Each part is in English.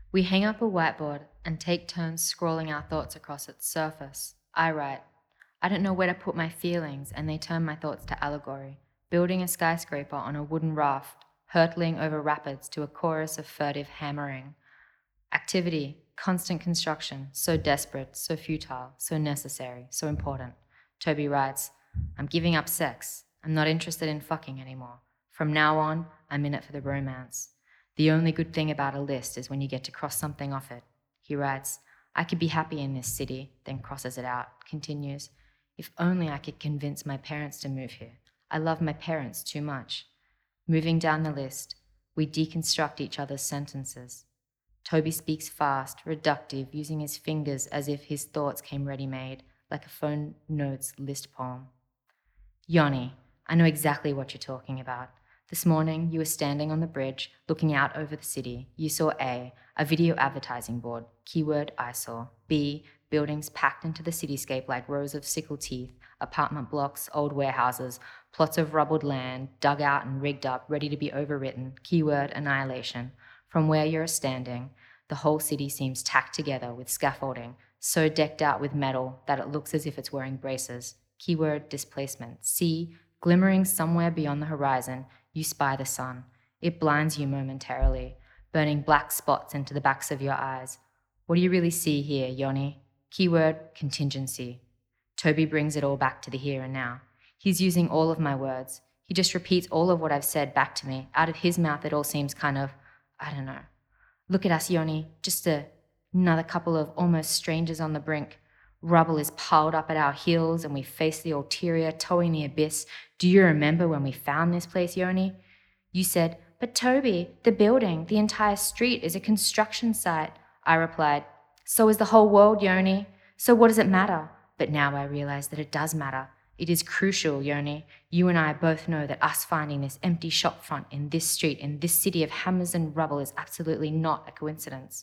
We hang up a whiteboard and take turns scrawling our thoughts across its surface. I write, I don't know where to put my feelings, and they turn my thoughts to allegory, building a skyscraper on a wooden raft, hurtling over rapids to a chorus of furtive hammering. Activity, constant construction, so desperate, so futile, so necessary, so important. Toby writes, I'm giving up sex. I'm not interested in fucking anymore. From now on, I'm in it for the romance. The only good thing about a list is when you get to cross something off it. He writes, I could be happy in this city, then crosses it out, continues, if only I could convince my parents to move here. I love my parents too much. Moving down the list, we deconstruct each other's sentences. Toby speaks fast, reductive, using his fingers as if his thoughts came ready-made, like a phone notes list poem. Yoni, I know exactly what you're talking about. This morning, you were standing on the bridge, looking out over the city. You saw A, video advertising board, keyword eyesore. B, buildings packed into the cityscape like rows of sickle teeth, apartment blocks, old warehouses, plots of rubbled land, dug out and rigged up, ready to be overwritten, keyword annihilation. From where you're standing, the whole city seems tacked together with scaffolding, so decked out with metal that it looks as if it's wearing braces. Keyword displacement. C, glimmering somewhere beyond the horizon, you spy the sun. It blinds you momentarily, burning black spots into the backs of your eyes. What do you really see here, Yoni? Keyword contingency. Toby brings it all back to the here and now. He's using all of my words. He just repeats all of what I've said back to me. Out of his mouth, it all seems kind of, I don't know. Look at us, Yoni. Just another couple of almost strangers on the brink. Rubble is piled up at our heels and we face the ulterior, towing the abyss. Do you remember when we found this place, Yoni? You said, but Toby, the building, the entire street is a construction site. I replied, so is the whole world, Yoni. So what does it matter? But now I realize that it does matter. It is crucial, Yoni. You and I both know that us finding this empty shop front in this street, in this city of hammers and rubble, is absolutely not a coincidence.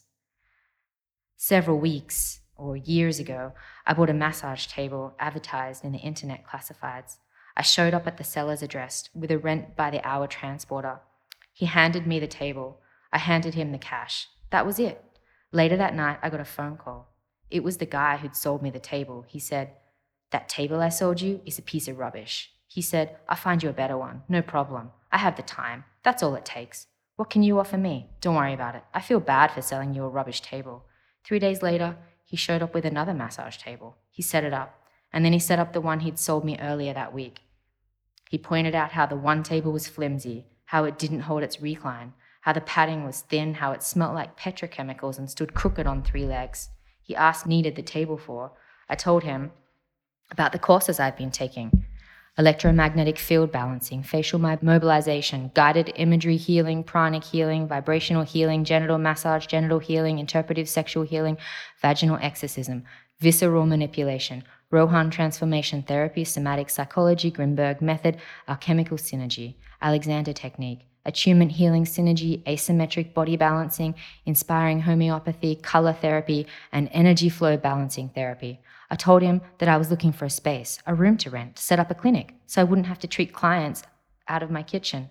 Several weeks or years ago, I bought a massage table advertised in the internet classifieds. I showed up at the seller's address with a rent by the hour transporter. He handed me the table. I handed him the cash. That was it. Later that night, I got a phone call. It was the guy who'd sold me the table. He said, that table I sold you is a piece of rubbish. He said, I'll find you a better one. No problem. I have the time. That's all it takes. What can you offer me? Don't worry about it. I feel bad for selling you a rubbish table. 3 days later, he showed up with another massage table. He set it up, and then he set up the one he'd sold me earlier that week. He pointed out how the one table was flimsy, how it didn't hold its recline, how the padding was thin, how it smelt like petrochemicals and stood crooked on 3 legs. He asked what I needed the table for. I told him about the courses I've been taking. Electromagnetic field balancing, facial mobilization, guided imagery healing, pranic healing, vibrational healing, genital massage, genital healing, interpretive sexual healing, vaginal exorcism, visceral manipulation, Rohan transformation therapy, somatic psychology, Grimberg method, alchemical synergy, Alexander technique, attunement healing synergy, asymmetric body balancing, inspiring homeopathy, color therapy, and energy flow balancing therapy. I told him that I was looking for a space, a room to rent, to set up a clinic, so I wouldn't have to treat clients out of my kitchen.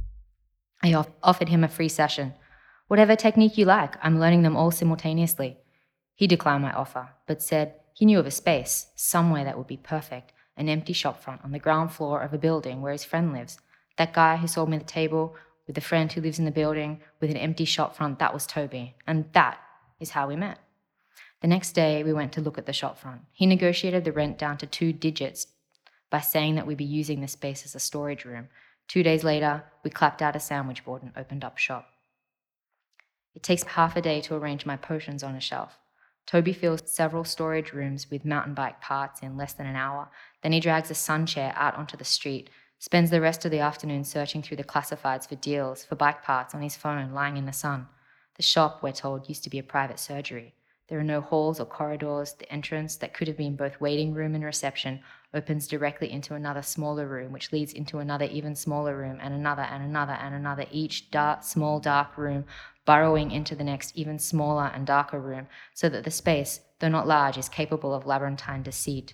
I offered him a free session. Whatever technique you like, I'm learning them all simultaneously. He declined my offer, but said he knew of a space, somewhere that would be perfect, an empty shopfront on the ground floor of a building where his friend lives. That guy who sold me the table, with the friend who lives in the building, with an empty shopfront, that was Toby, and that is how we met. The next day, we went to look at the shopfront. He negotiated the rent down to 2 digits by saying that we'd be using the space as a storage room. 2 days later, we clapped out a sandwich board and opened up shop. It takes half a day to arrange my potions on a shelf. Toby fills several storage rooms with mountain bike parts in less than an hour. Then he drags a sun chair out onto the street, spends the rest of the afternoon searching through the classifieds for deals for bike parts on his phone lying in the sun. The shop, we're told, used to be a private surgery. There are no halls or corridors. The entrance, that could have been both waiting room and reception, opens directly into another smaller room, which leads into another even smaller room, and another and another and another, each small dark room burrowing into the next even smaller and darker room, so that the space, though not large, is capable of labyrinthine deceit.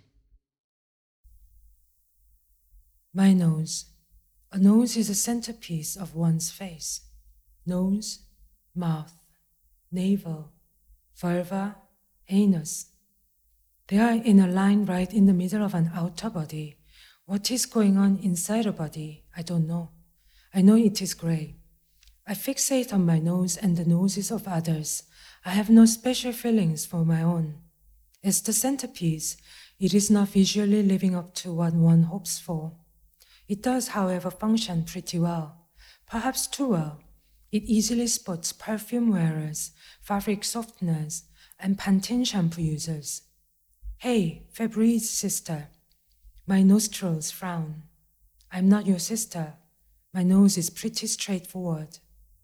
My nose. A nose is a centerpiece of one's face. Nose, mouth, navel, vulva, anus. They are in a line right in the middle of an outer body. What is going on inside a body? I don't know. I know it is gray. I fixate on my nose and the noses of others. I have no special feelings for my own. As the centerpiece, it is not visually living up to what one hopes for. It does, however, function pretty well, perhaps too well. It easily spots perfume wearers, fabric softeners, and Pantene shampoo users. Hey, Febreze sister. My nostrils frown. I'm not your sister. My nose is pretty straightforward.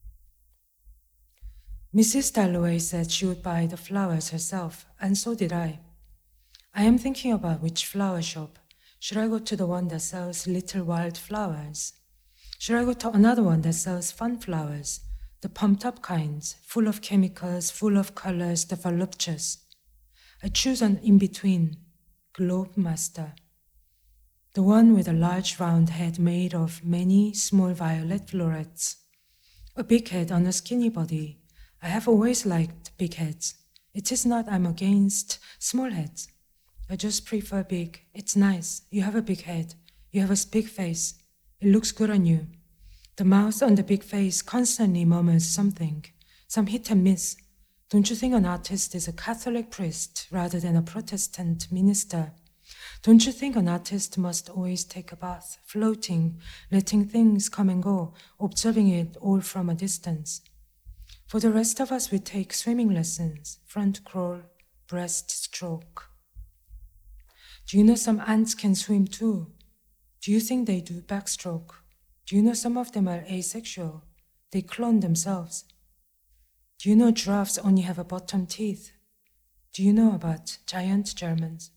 Mrs. Dalloway said she would buy the flowers herself, and so did I. I am thinking about which flower shop. Should I go to the one that sells little wild flowers? Should I go to another one that sells fun flowers, the pumped up kinds, full of chemicals, full of colors, the voluptuous? I choose an in-between, Globe Master. The one with a large round head made of many small violet florets. A big head on a skinny body. I have always liked big heads. It is not I'm against small heads. I just prefer big. It's nice. You have a big head. You have a big face. It looks good on you. The mouth on the big face constantly murmurs something, some hit and miss. Don't you think an artist is a Catholic priest rather than a Protestant minister? Don't you think an artist must always take a bath, floating, letting things come and go, observing it all from a distance? For the rest of us, we take swimming lessons, front crawl, breaststroke. Do you know some ants can swim too? Do you think they do backstroke? Do you know some of them are asexual? They clone themselves. Do you know giraffes only have a bottom teeth? Do you know about giant Germans?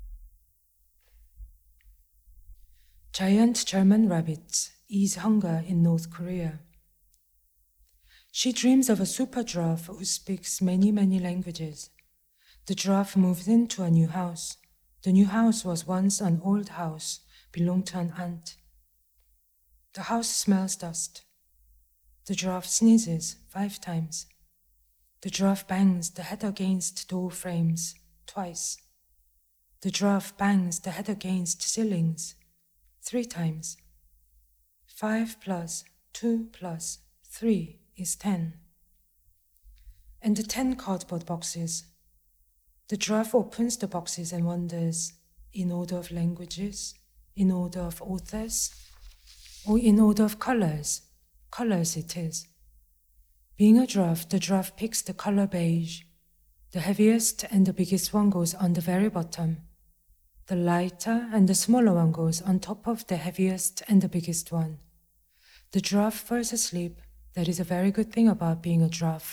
Giant German rabbits ease hunger in North Korea. She dreams of a super giraffe who speaks many, many languages. The giraffe moved into a new house. The new house was once an old house, belonged to an aunt. The house smells dust. The giraffe sneezes 5 times. The giraffe bangs the head against door frames twice. The giraffe bangs the head against ceilings 3 times. 5 plus 2 plus 3 is 10. And the 10 cardboard boxes. The giraffe opens the boxes and wonders, in order of languages, in order of authors, or in order of colors. Colors it is. Being a giraffe, the giraffe picks the color beige. The heaviest and the biggest one goes on the very bottom. The lighter and the smaller one goes on top of the heaviest and the biggest one. The giraffe falls asleep. That is a very good thing about being a giraffe.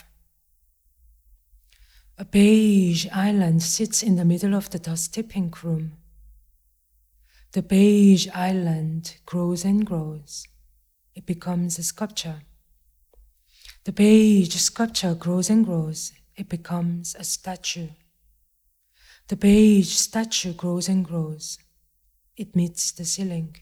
A beige island sits in the middle of the dusty pink room. The beige island grows and grows. It becomes a sculpture. The beige sculpture grows and grows. It becomes a statue. The beige statue grows and grows. It meets the ceiling.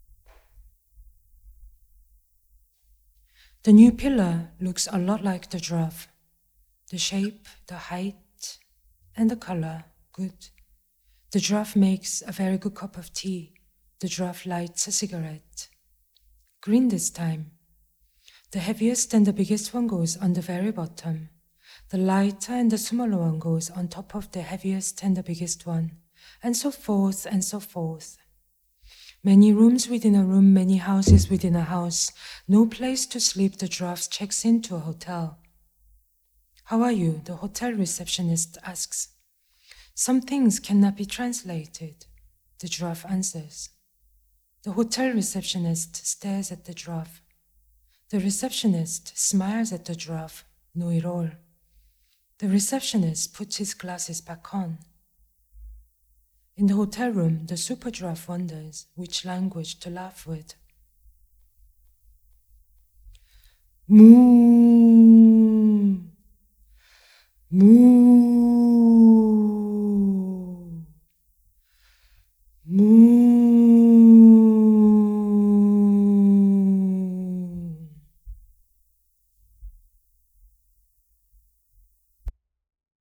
The new pillar looks a lot like the giraffe. The shape, the height, and the color, good. The giraffe makes a very good cup of tea. The giraffe lights a cigarette. Green this time. The heaviest and the biggest one goes on the very bottom. The lighter and the smaller one goes on top of the heaviest and the biggest one, and so forth and so forth. Many rooms within a room, many houses within a house. No place to sleep, the giraffe checks into a hotel. How are you? The hotel receptionist asks. Some things cannot be translated, the giraffe answers. The hotel receptionist stares at the giraffe. The receptionist smiles at the giraffe, know it all. The receptionist puts his glasses back on. In the hotel room, the super giraffe wonders which language to laugh with. Moo! Moo!